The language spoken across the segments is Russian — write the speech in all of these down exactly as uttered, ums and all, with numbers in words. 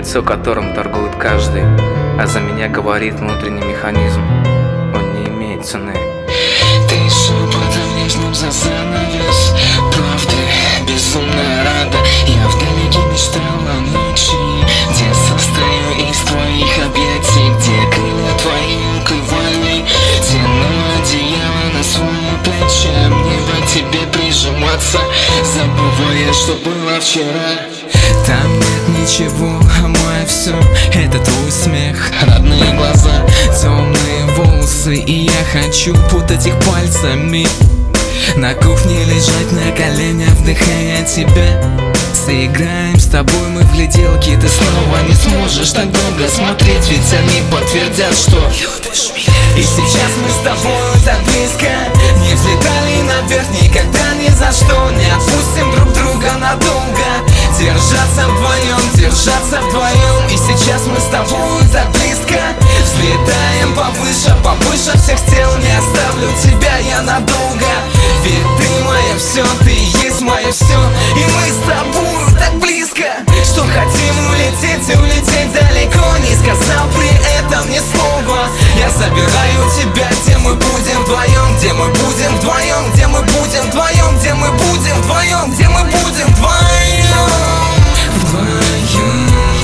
лицо, которым торгует каждый, а за меня говорит внутренний механизм. Он не имеет цены. Ты шепотом нежным за занавес правды, безумно рада. Я вдалеке мечтала ночи, где состою из твоих объятий, где крылья твои укрывали, тяну одеяло на свои плечи. Мне бы к тебе прижиматься, забывая, что было вчера. Там нет ничего, а мое все — это твой смех, родные глаза, темные волосы, и я хочу путать их пальцами. На кухне лежать на коленях, вдыхая тебя. Сыграем с тобой мы в гляделки, ты снова не сможешь так долго смотреть, ведь они подтвердят, что любишь меня. И сейчас мы с тобой так близко, не взлетали наверх никогда ни за что. Не отпустим друг друга надолго, держаться вдвоем, держаться вдвоем. И сейчас мы с тобой так близко, взлетаем повыше, повыше всех тел. Не оставлю тебя я надолго, ведь ты мое все, ты есть мое все. И мы с тобой так близко, что хотим улететь и улететь далеко. Не сказал при этом ни слова. Я забираю тебя, где мы будем вдвоем, где мы будем вдвоем, где мы будем вдвоем, где мы будем вдвоем, где мы будем вдвоем. Вдвоем.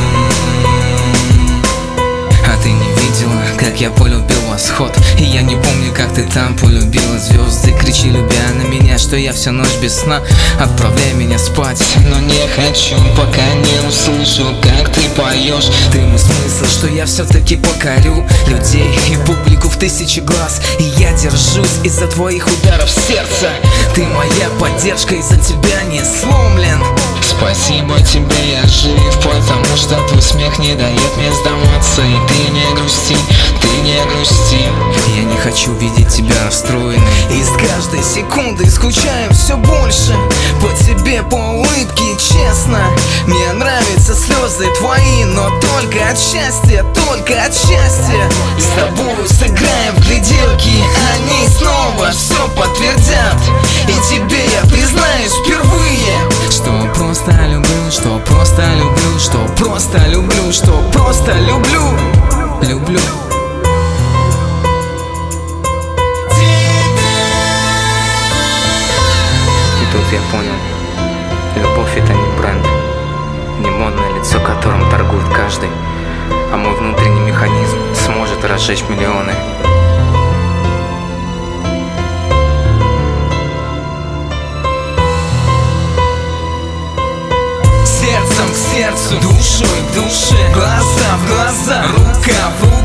А ты не видела, как я полюбил восход? И я не помню, как ты там полюбила звезды. Кричи, любя на меня, что я всю ночь без сна. Отправляй меня спать, но не хочу, пока не услышу, как ты поешь. Ты мой смысл, что я все-таки покорю людей и публику в тысячи глаз. И я держусь из-за твоих ударов сердца. Ты моя поддержка, из-за тебя не сломлен. Спасибо тебе, я жив, потому что твой смех не дает мне сдаваться. И ты не грусти, ты не грусти. Я не хочу видеть тебя расстроенной, и с каждой секундой скучаю все больше по тебе, по улыбке, честно. Мне нравятся слезы твои, но только от счастья, только от счастья. С тобой сыграем в гляделки, они снова все подтвердят. И тебе я признаюсь впервые, что просто люблю, что просто люблю, что просто люблю, что просто люблю, люблю. И тут я понял, любовь — это не бренд, не модное лицо, которым торгует каждый, а мой внутренний механизм сможет разжечь миллионы. Сердцем к сердцу, душой к душе, глаза в глаза, рука в руку.